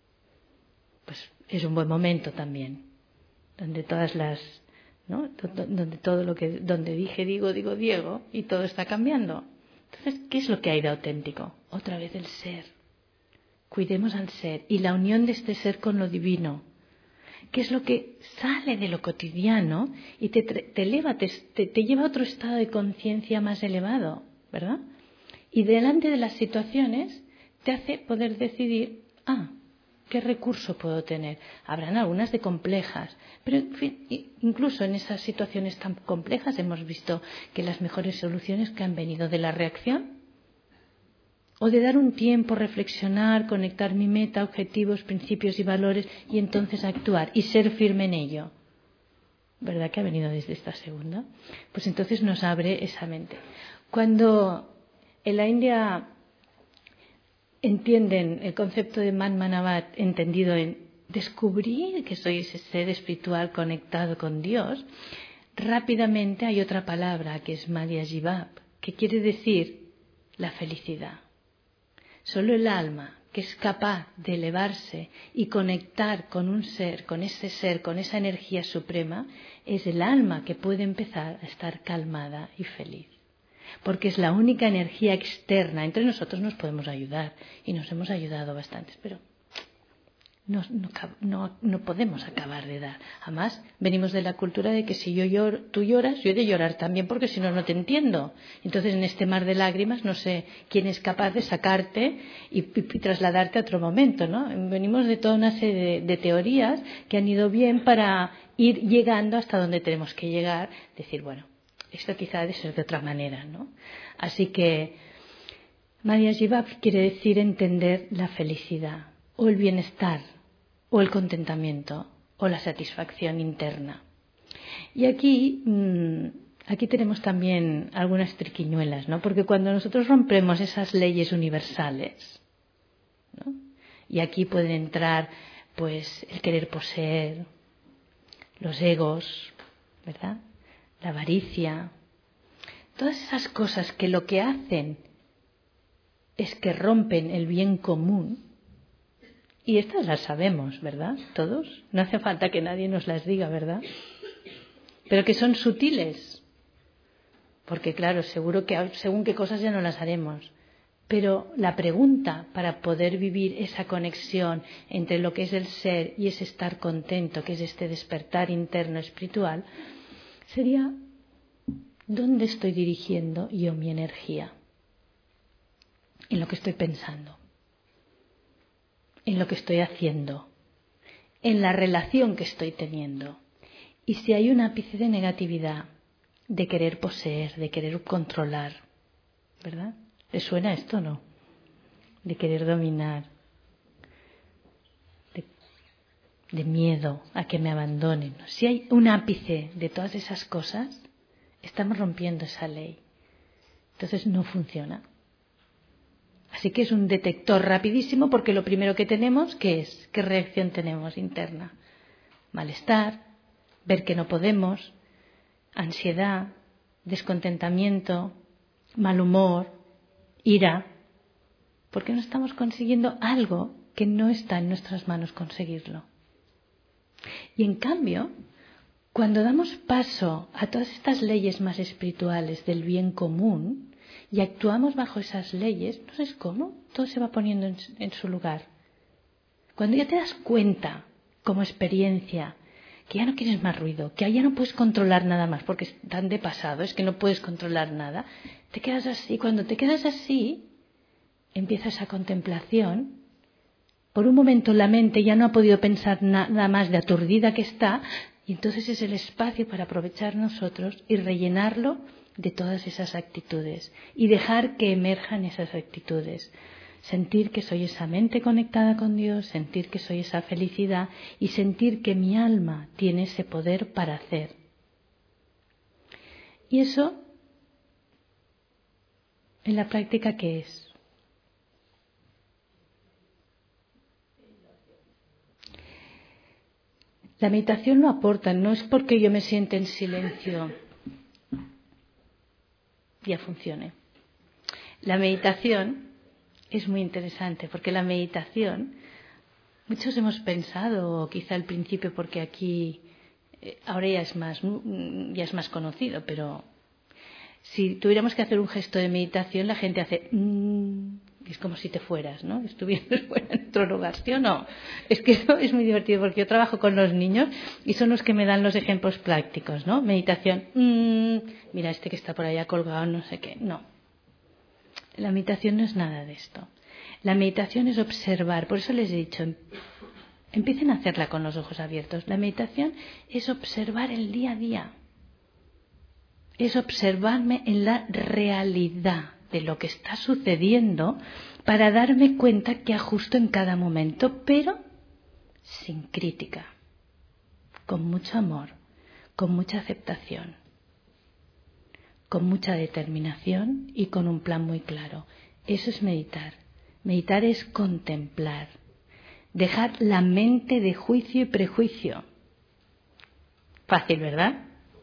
Pues es un buen momento también, donde todas las, ¿no? Donde todo lo que, donde dije, digo, Diego, y todo está cambiando. Entonces, ¿qué es lo que hay de auténtico? Otra vez el ser. Cuidemos al ser y la unión de este ser con lo divino. ¿Qué es lo que sale de lo cotidiano y te eleva, te lleva a otro estado de conciencia más elevado, ¿verdad? Y delante de las situaciones te hace poder decidir, ¿qué recurso puedo tener? Habrán algunas de complejas, pero en fin, incluso en esas situaciones tan complejas hemos visto que las mejores soluciones que han venido de la reacción o de dar un tiempo, reflexionar, conectar mi meta, objetivos, principios y valores y entonces actuar y ser firme en ello. ¿Verdad que ha venido desde esta segunda? Pues entonces nos abre esa mente. Cuando en la India entienden el concepto de Man Manavat entendido en descubrir que soy ese ser espiritual conectado con Dios, rápidamente hay otra palabra que es Madhya Jivab, que quiere decir la felicidad. Solo el alma que es capaz de elevarse y conectar con un ser, con esa energía suprema, es el alma que puede empezar a estar calmada y feliz. Porque es la única energía externa. Entre nosotros nos podemos ayudar y nos hemos ayudado bastantes, pero no podemos acabar de dar. Además, venimos de la cultura de que si yo lloro, tú lloras, yo he de llorar también porque si no, no te entiendo. Entonces, en este mar de lágrimas, no sé quién es capaz de sacarte y trasladarte a otro momento, ¿no? Venimos de toda una serie de teorías que han ido bien para ir llegando hasta donde tenemos que llegar. Decir, bueno, esto quizá debe ser de otra manera, ¿no? Así que Madhya Jivab quiere decir entender la felicidad o el bienestar o el contentamiento o la satisfacción interna. Y aquí tenemos también algunas triquiñuelas, ¿no? Porque cuando nosotros rompemos esas leyes universales, ¿no? Y aquí pueden entrar pues el querer poseer, los egos, ¿verdad? La avaricia, todas esas cosas que lo que hacen es que rompen el bien común. Y estas las sabemos, ¿verdad? Todos. No hace falta que nadie nos las diga, ¿verdad? Pero que son sutiles. Porque claro, seguro que según qué cosas ya no las haremos. Pero la pregunta para poder vivir esa conexión entre lo que es el ser y ese estar contento, que es este despertar interno espiritual, sería, ¿dónde estoy dirigiendo yo mi energía? En lo que estoy pensando, en lo que estoy haciendo, en la relación que estoy teniendo. Y si hay un ápice de negatividad, de querer poseer, de querer controlar, ¿verdad? ¿Les suena esto o no? De querer dominar, de miedo a que me abandonen. Si hay un ápice de todas esas cosas, estamos rompiendo esa ley. Entonces no funciona. Así que es un detector rapidísimo porque lo primero que tenemos, ¿qué es? ¿Qué reacción tenemos interna? Malestar, ver que no podemos, ansiedad, descontentamiento, mal humor, ira, porque no estamos consiguiendo algo que no está en nuestras manos conseguirlo. Y en cambio, cuando damos paso a todas estas leyes más espirituales del bien común, y actuamos bajo esas leyes, no sé cómo, todo se va poniendo en su lugar. Cuando ya te das cuenta, como experiencia, que ya no quieres más ruido, que ya no puedes controlar nada más, porque es tan de pasado, es que no puedes controlar nada, te quedas así. Cuando te quedas así, empieza esa contemplación. Por un momento la mente ya no ha podido pensar nada más de aturdida que está, y entonces es el espacio para aprovechar nosotros y rellenarlo de todas esas actitudes y dejar que emerjan esas actitudes. Sentir que soy esa mente conectada con Dios, sentir que soy esa felicidad y sentir que mi alma tiene ese poder para hacer. Y eso, en la práctica, ¿qué es? La meditación lo aporta, no es porque yo me siente en silencio ya funcione. La meditación es muy interesante porque la meditación, muchos hemos pensado, o quizá al principio porque aquí ahora ya es más conocido, pero si tuviéramos que hacer un gesto de meditación, la gente hace es como si te fueras, ¿no? Estuvieras fuera en otro lugar, ¿sí o no? Es que eso es muy divertido porque yo trabajo con los niños y son los que me dan los ejemplos prácticos, ¿no? Meditación, mira este que está por allá colgado, no sé qué. No. La meditación no es nada de esto. La meditación es observar, por eso les he dicho, empiecen a hacerla con los ojos abiertos. La meditación es observar el día a día. Es observarme en la realidad de lo que está sucediendo para darme cuenta que ajusto en cada momento, pero sin crítica, con mucho amor, con mucha aceptación, con mucha determinación y con un plan muy claro. Eso es meditar. Meditar es contemplar, dejar la mente de juicio y prejuicio. Fácil, ¿verdad?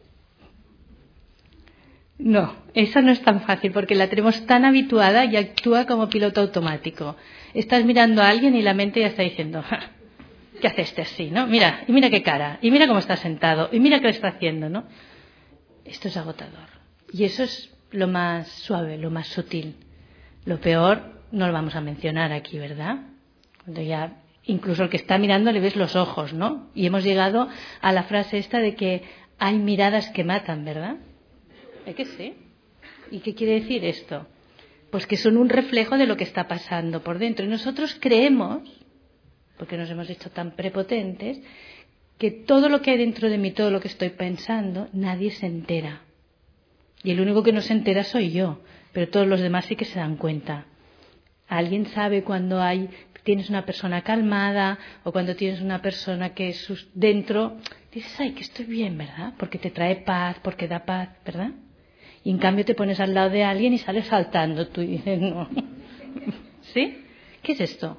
No, eso no es tan fácil porque la tenemos tan habituada y actúa como piloto automático. Estás mirando a alguien y la mente ya está diciendo, ¿qué hace este así, no? Mira, y mira qué cara, y mira cómo está sentado, y mira qué le está haciendo, ¿no? Esto es agotador. Y eso es lo más suave, lo más sutil. Lo peor no lo vamos a mencionar aquí, ¿verdad? Cuando ya incluso el que está mirando le ves los ojos, ¿no? Y hemos llegado a la frase esta de que hay miradas que matan, ¿verdad? ¿Es que sí? ¿Y qué quiere decir esto? Pues que son un reflejo de lo que está pasando por dentro. Y nosotros creemos, porque nos hemos hecho tan prepotentes, que todo lo que hay dentro de mí, todo lo que estoy pensando, nadie se entera. Y el único que no se entera soy yo, pero todos los demás sí que se dan cuenta. ¿Alguien sabe cuando tienes una persona calmada o cuando tienes una persona que dentro dices, ay, que estoy bien, ¿verdad? Porque te trae paz, porque da paz, ¿verdad? Y en cambio te pones al lado de alguien y sales saltando tú y dices, no. ¿Sí? ¿Qué es esto?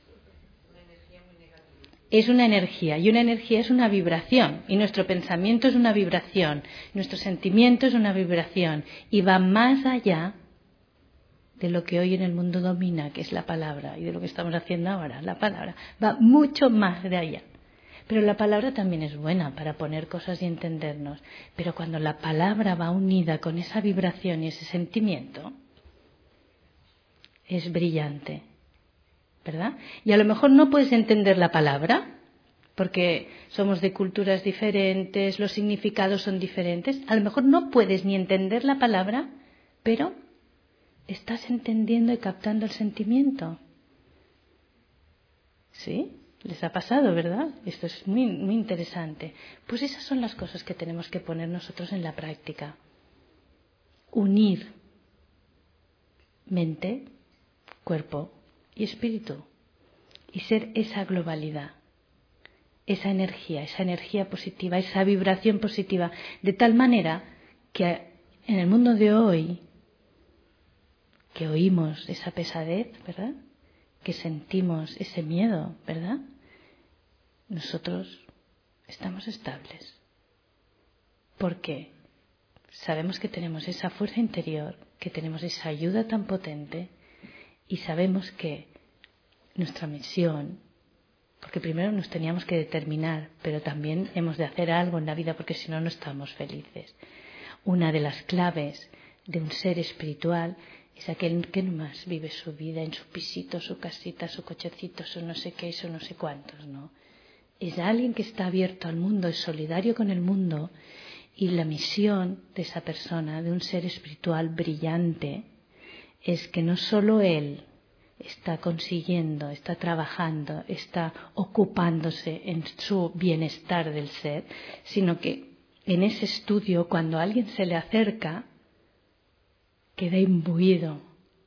Es una energía y una energía es una vibración y nuestro pensamiento es una vibración, nuestro sentimiento es una vibración y va más allá de lo que hoy en el mundo domina, que es la palabra, y de lo que estamos haciendo ahora, la palabra, va mucho más de allá. Pero la palabra también es buena para poner cosas y entendernos, pero cuando la palabra va unida con esa vibración y ese sentimiento, es brillante, ¿verdad? Y a lo mejor no puedes entender la palabra, porque somos de culturas diferentes, los significados son diferentes, a lo mejor no puedes ni entender la palabra, pero estás entendiendo y captando el sentimiento. ¿Sí? Les ha pasado, ¿verdad? Esto es muy, muy interesante. Pues esas son las cosas que tenemos que poner nosotros en la práctica. Unir mente, cuerpo y espíritu. Y ser esa globalidad, esa energía positiva, esa vibración positiva. De tal manera que en el mundo de hoy, que oímos esa pesadez, ¿verdad? Que sentimos ese miedo, ¿verdad? Nosotros estamos estables. Porque sabemos que tenemos esa fuerza interior, que tenemos esa ayuda tan potente y sabemos que nuestra misión, porque primero nos teníamos que determinar, pero también hemos de hacer algo en la vida porque si no, no estamos felices. Una de las claves de un ser espiritual es aquel que nomás vive su vida en su pisito, su casita, su cochecito, su no sé qué, su no sé cuántos, ¿no? Es alguien que está abierto al mundo, es solidario con el mundo, y la misión de esa persona, de un ser espiritual brillante, es que no solo él está consiguiendo, está trabajando, está ocupándose en su bienestar del ser, sino que en ese estudio, cuando alguien se le acerca, queda imbuido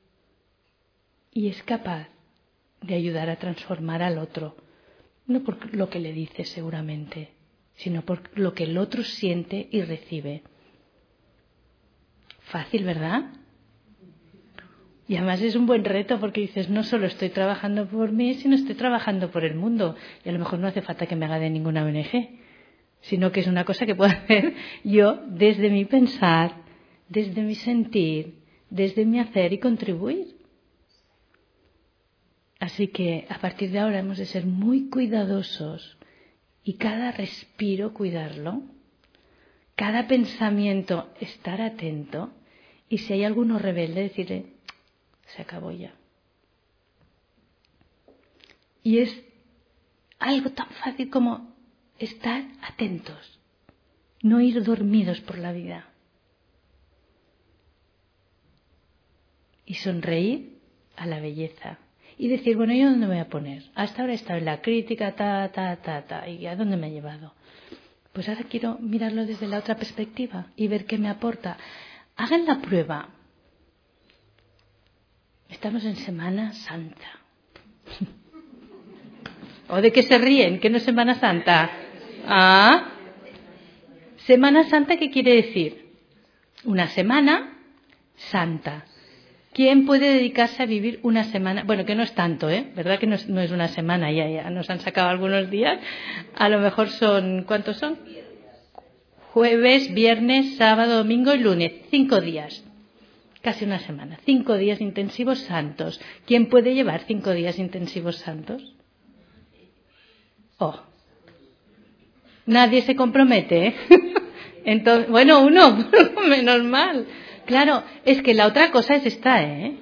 y es capaz de ayudar a transformar al otro, no por lo que le dice seguramente, sino por lo que el otro siente y recibe. Fácil, ¿verdad? Y además es un buen reto porque dices, no solo estoy trabajando por mí, sino estoy trabajando por el mundo. Y a lo mejor no hace falta que me haga de ninguna ONG, sino que es una cosa que puedo hacer yo desde mi pensar, desde mi sentir, desde mi hacer y contribuir. Así que a partir de ahora hemos de ser muy cuidadosos y cada respiro cuidarlo, cada pensamiento estar atento y si hay alguno rebelde decirle, se acabó ya. Y es algo tan fácil como estar atentos, no ir dormidos por la vida. Y sonreír a la belleza. Y decir, bueno, ¿yo dónde me voy a poner? Hasta ahora he estado en la crítica, ¿y a dónde me ha llevado? Pues ahora quiero mirarlo desde la otra perspectiva y ver qué me aporta. Hagan la prueba. Estamos en Semana Santa. ¿O de qué se ríen? ¿Que no es Semana Santa? ¿Ah? ¿Semana Santa qué quiere decir? Una semana santa. ¿Quién puede dedicarse a vivir una semana? Bueno, que no es tanto, ¿Verdad que no es una semana? Ya nos han sacado algunos días. A lo mejor son, ¿cuántos son? Jueves, viernes, sábado, domingo y lunes. 5 días. Casi una semana. 5 días intensivos santos. ¿Quién puede llevar 5 días intensivos santos? Oh. Nadie se compromete, ¿eh? Entonces, bueno, uno, menos mal. Claro, es que la otra cosa es esta, ¿eh?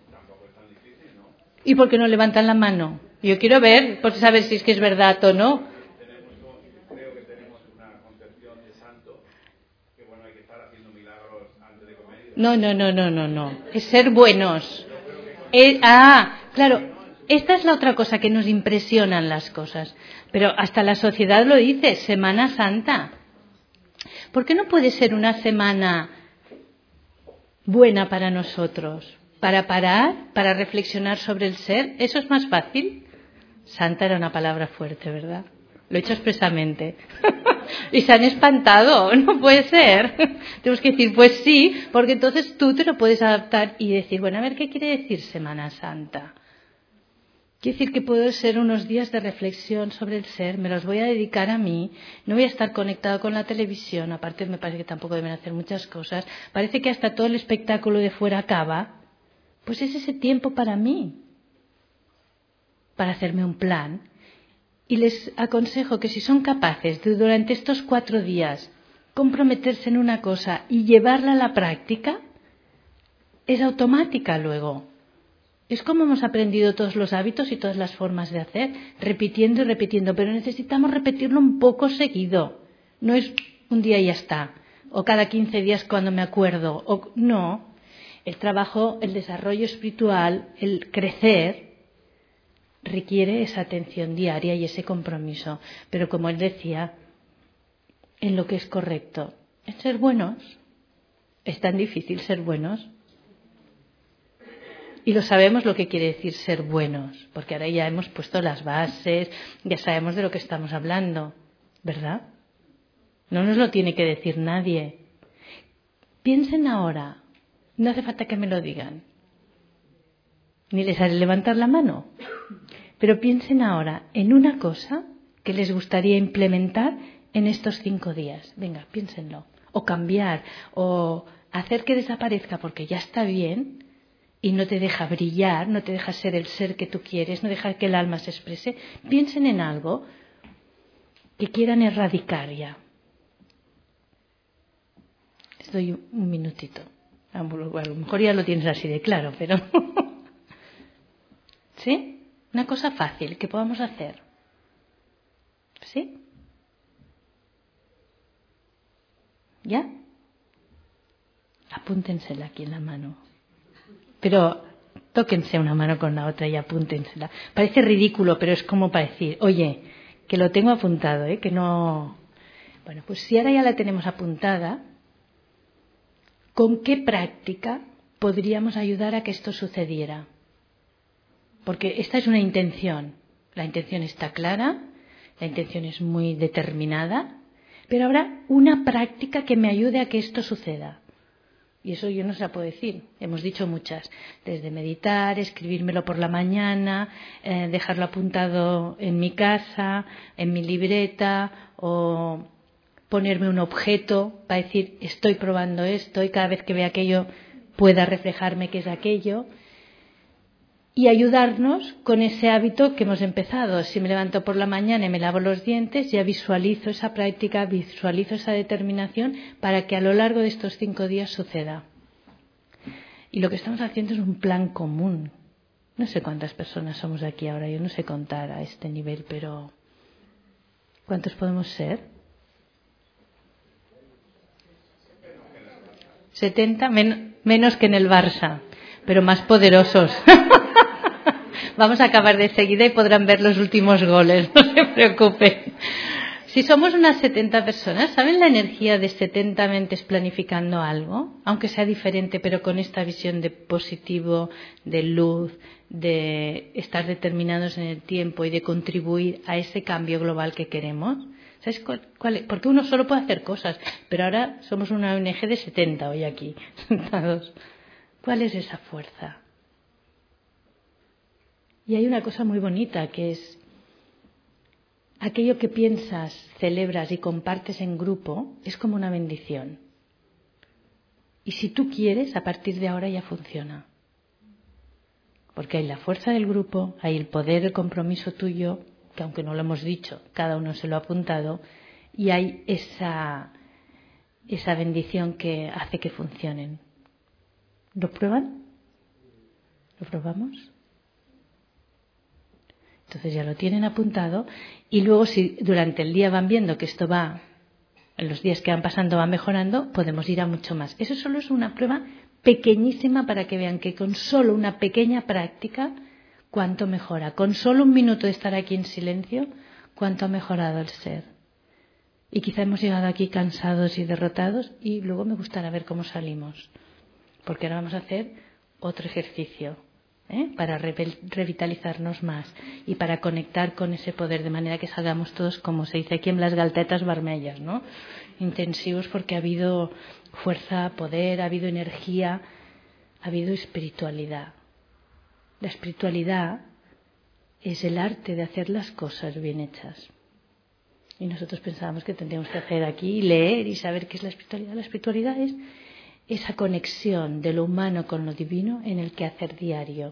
¿Y por qué no levantan la mano? Yo quiero ver, por saber si es que es verdad o no. Creo que tenemos una concepción de santo, que bueno, hay que estar haciendo milagros antes de comer. No. Es ser buenos. Claro, esta es la otra cosa que nos impresionan las cosas. Pero hasta la sociedad lo dice, Semana Santa. ¿Por qué no puede ser una semana buena para nosotros? Para parar, para reflexionar sobre el ser. ¿Eso es más fácil? Santa era una palabra fuerte, ¿verdad? Lo he hecho expresamente. Y se han espantado. No puede ser. Tenemos que decir, pues sí, porque entonces tú te lo puedes adaptar y decir, bueno, a ver, ¿qué quiere decir Semana Santa? Quiere decir que puedo ser unos días de reflexión sobre el ser, me los voy a dedicar a mí, no voy a estar conectado con la televisión, aparte me parece que tampoco deben hacer muchas cosas, parece que hasta todo el espectáculo de fuera acaba, pues es ese tiempo para mí, para hacerme un plan. Y les aconsejo que si son capaces de durante estos 4 días comprometerse en una cosa y llevarla a la práctica, es automática luego. Es como hemos aprendido todos los hábitos y todas las formas de hacer, repitiendo y repitiendo, pero necesitamos repetirlo un poco seguido. No es un día y ya está, o cada 15 días cuando me acuerdo. No, el trabajo, el desarrollo espiritual, el crecer, requiere esa atención diaria y ese compromiso. Pero como él decía, en lo que es correcto, en ser buenos. Es tan difícil ser buenos. Y lo sabemos lo que quiere decir ser buenos, porque ahora ya hemos puesto las bases, ya sabemos de lo que estamos hablando, ¿verdad? No nos lo tiene que decir nadie. Piensen ahora, no hace falta que me lo digan, ni les haré levantar la mano, pero piensen ahora en una cosa que les gustaría implementar en estos 5 días. Venga, piénsenlo. O cambiar, o hacer que desaparezca porque ya está bien y no te deja brillar, no te deja ser el ser que tú quieres, no deja que el alma se exprese. Piensen en algo que quieran erradicar ya. Les doy un minutito. A lo mejor ya lo tienes así de claro, pero... ¿Sí? Una cosa fácil que podamos hacer. ¿Sí? ¿Ya? Apúntensela aquí en la mano. Pero tóquense una mano con la otra y apúntensela. Parece ridículo, pero es como para decir, oye, que lo tengo apuntado, que no... Bueno, pues si ahora ya la tenemos apuntada, ¿con qué práctica podríamos ayudar a que esto sucediera? Porque esta es una intención. La intención está clara, la intención es muy determinada, pero habrá una práctica que me ayude a que esto suceda. Y eso yo no se la puedo decir. Hemos dicho muchas. Desde meditar, escribírmelo por la mañana, dejarlo apuntado en mi casa, en mi libreta, o ponerme un objeto para decir estoy probando esto y cada vez que vea aquello pueda reflejarme qué es aquello. Y ayudarnos con ese hábito que hemos empezado. Si me levanto por la mañana y me lavo los dientes, ya visualizo esa práctica, visualizo esa determinación para que a lo largo de estos 5 días suceda. Y lo que estamos haciendo es un plan común. No sé cuántas personas somos aquí ahora, yo no sé contar a este nivel, pero ¿cuántos podemos ser? 70, menos que en el Barça, pero más poderosos. Vamos a acabar de seguida y podrán ver los últimos goles, no se preocupen. Si somos unas 70 personas, ¿saben la energía de 70 mentes planificando algo? Aunque sea diferente, pero con esta visión de positivo, de luz, de estar determinados en el tiempo y de contribuir a ese cambio global que queremos. ¿Sabes cuál es? Porque uno solo puede hacer cosas, pero ahora somos una ONG de 70 hoy aquí, sentados. ¿Cuál es esa fuerza? Y hay una cosa muy bonita que es aquello que piensas, celebras y compartes en grupo es como una bendición. Y si tú quieres, a partir de ahora ya funciona. Porque hay la fuerza del grupo, hay el poder, el compromiso tuyo, que aunque no lo hemos dicho, cada uno se lo ha apuntado, y hay esa bendición que hace que funcionen. ¿Lo prueban? ¿Lo probamos? Entonces ya lo tienen apuntado y luego si durante el día van viendo que esto va, en los días que van pasando va mejorando, podemos ir a mucho más. Eso solo es una prueba pequeñísima para que vean que con solo una pequeña práctica, cuánto mejora. Con solo un minuto de estar aquí en silencio, cuánto ha mejorado el ser. Y quizá hemos llegado aquí cansados y derrotados y luego me gustará ver cómo salimos. Porque ahora vamos a hacer otro ejercicio. Para revitalizarnos más y para conectar con ese poder de manera que salgamos todos, como se dice aquí, en las galtetas vermellas, ¿no? Intensivos porque ha habido fuerza, poder, ha habido energía, ha habido espiritualidad. La espiritualidad es el arte de hacer las cosas bien hechas. Y nosotros pensábamos que tendríamos que hacer aquí, leer y saber qué es la espiritualidad. La espiritualidad es esa conexión de lo humano con lo divino en el quehacer diario.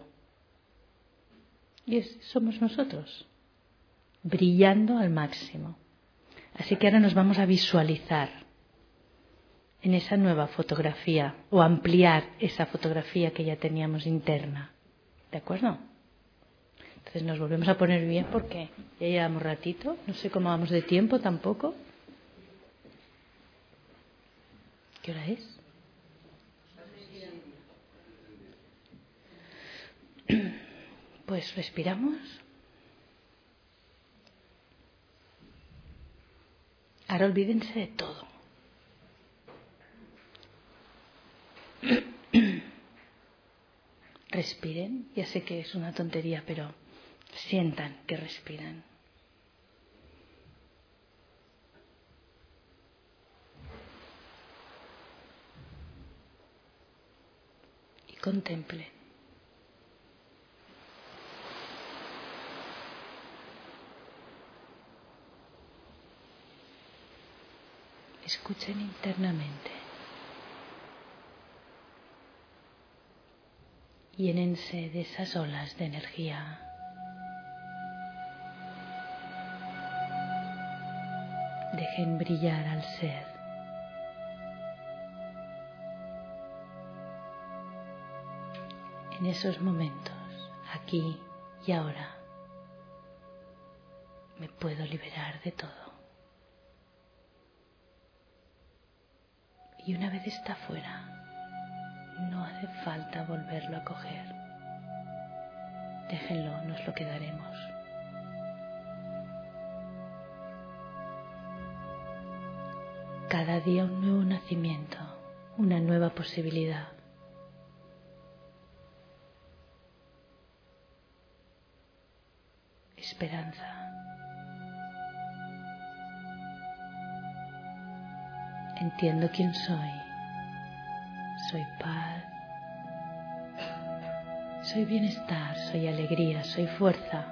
Y somos nosotros, brillando al máximo. Así que ahora nos vamos a visualizar en esa nueva fotografía o ampliar esa fotografía que ya teníamos interna. ¿De acuerdo? Entonces nos volvemos a poner bien porque ya llevamos ratito, no sé cómo vamos de tiempo tampoco. ¿Qué hora es? Pues respiramos. Ahora olvídense de todo. Respiren, ya sé que es una tontería, pero sientan que respiran. Y contemplen. Escuchen internamente. Llénense de esas olas de energía. Dejen brillar al ser. En esos momentos, aquí y ahora, me puedo liberar de todo. Y una vez está fuera, no hace falta volverlo a coger. Déjenlo, nos lo quedaremos. Cada día un nuevo nacimiento, una nueva posibilidad. Esperanza. Entiendo quién soy. Soy paz. Soy bienestar, soy alegría, soy fuerza.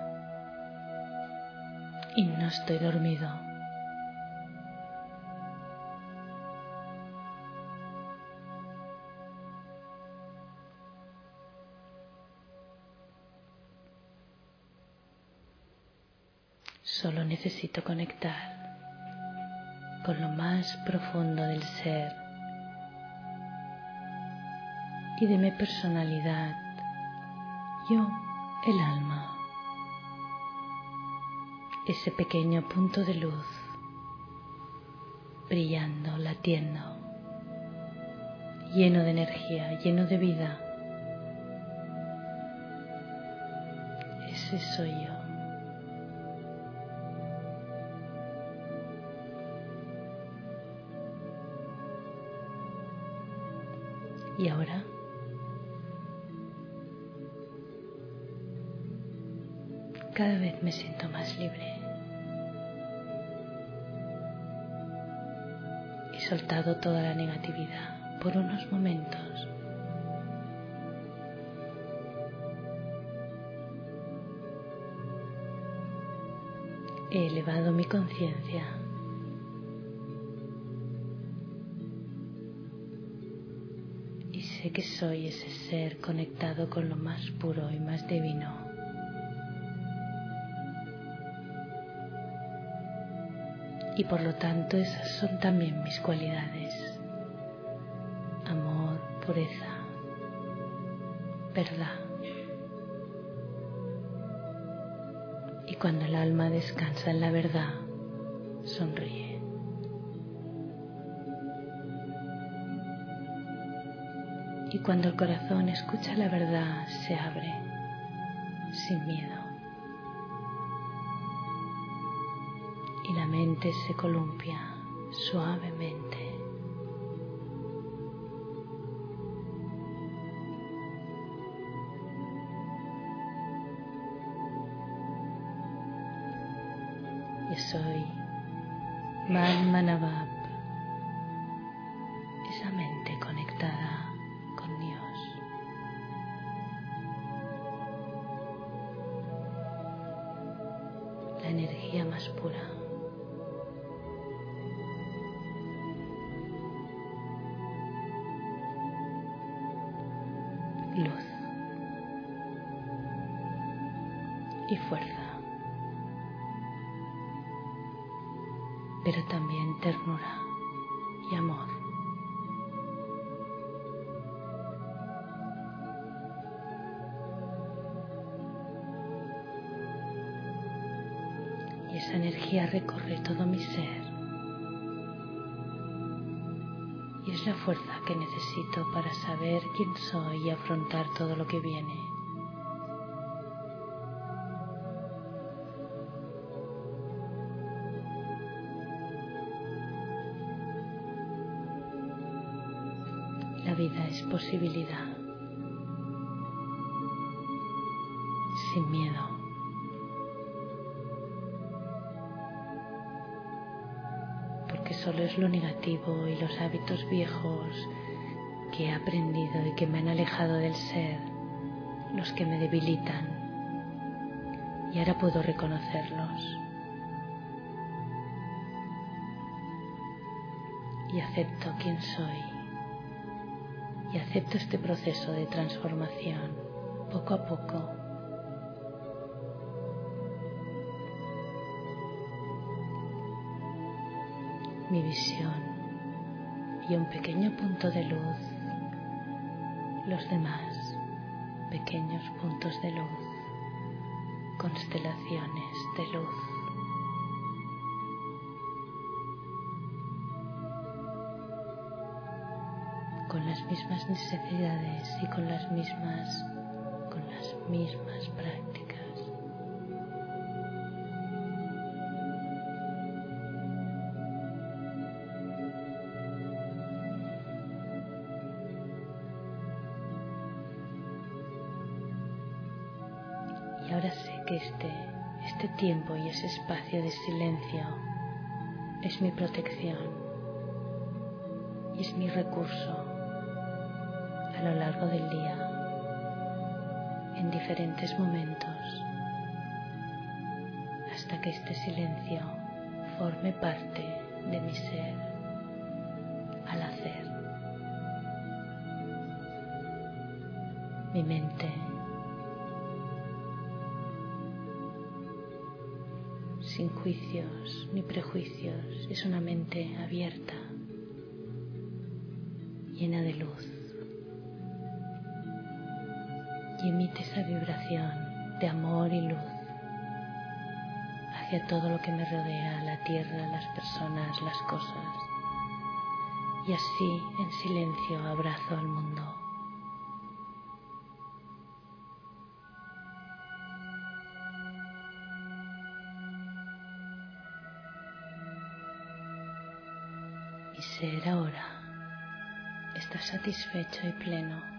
Y no estoy dormido. Solo necesito conectar con lo más profundo del ser y de mi personalidad, yo, el alma, ese pequeño punto de luz, brillando, latiendo, lleno de energía, lleno de vida. Ese soy yo. Y ahora, cada vez me siento más libre. He soltado toda la negatividad por unos momentos. He elevado mi conciencia. Sé que soy ese ser conectado con lo más puro y más divino. Y por lo tanto esas son también mis cualidades. Amor, pureza, verdad. Y cuando el alma descansa en la verdad, sonríe. Y cuando el corazón escucha la verdad, se abre, sin miedo. Y la mente se columpia suavemente. Yo soy Man Manavab, esa mente conectada con Dios. La energía más pura. Luz y fuerza, pero también ternura y amor. Y esa energía recorre todo mi ser. Y es la fuerza que necesito para saber quién soy y afrontar todo lo que viene. La vida es posibilidad, sin miedo. Porque solo es lo negativo y los hábitos viejos que he aprendido y que me han alejado del ser los que me debilitan. Y ahora puedo reconocerlos. Y acepto quién soy. Y acepto este proceso de transformación, poco a poco. Mi visión y un pequeño punto de luz, los demás, pequeños puntos de luz, constelaciones de luz. Con las mismas necesidades y con las mismas prácticas. Y ahora sé que este tiempo y ese espacio de silencio es mi protección y es mi recurso a lo largo del día, en diferentes momentos, hasta que este silencio forme parte de mi ser al hacer. Mi mente sin juicios ni prejuicios es una mente abierta, llena de luz, y emite esa vibración de amor y luz hacia todo lo que me rodea, la tierra, las personas, las cosas. Y así, en silencio, abrazo al mundo. Mi ser ahora está satisfecho y pleno.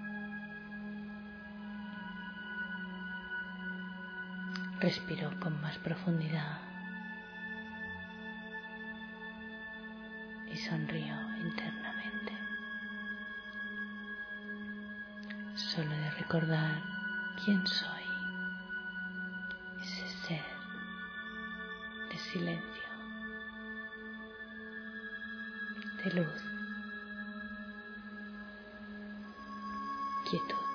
Respiro con más profundidad y sonrío internamente. Solo de recordar quién soy, ese ser de silencio, de luz, quietud.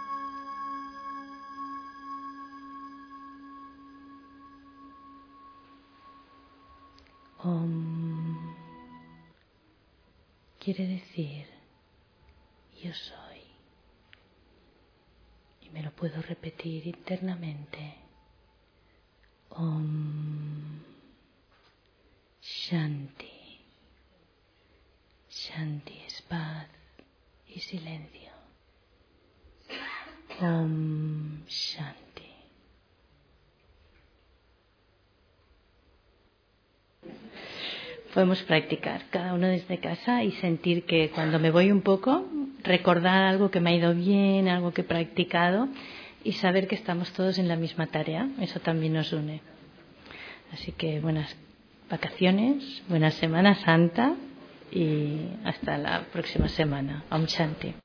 Om quiere decir yo soy, y me lo puedo repetir internamente. Om Shanti. Shanti es paz y silencio. Om Shanti. Podemos practicar cada uno desde casa y sentir que cuando me voy un poco, recordar algo que me ha ido bien, algo que he practicado y saber que estamos todos en la misma tarea. Eso también nos une. Así que buenas vacaciones, buena Semana Santa y hasta la próxima semana. Om Shanti.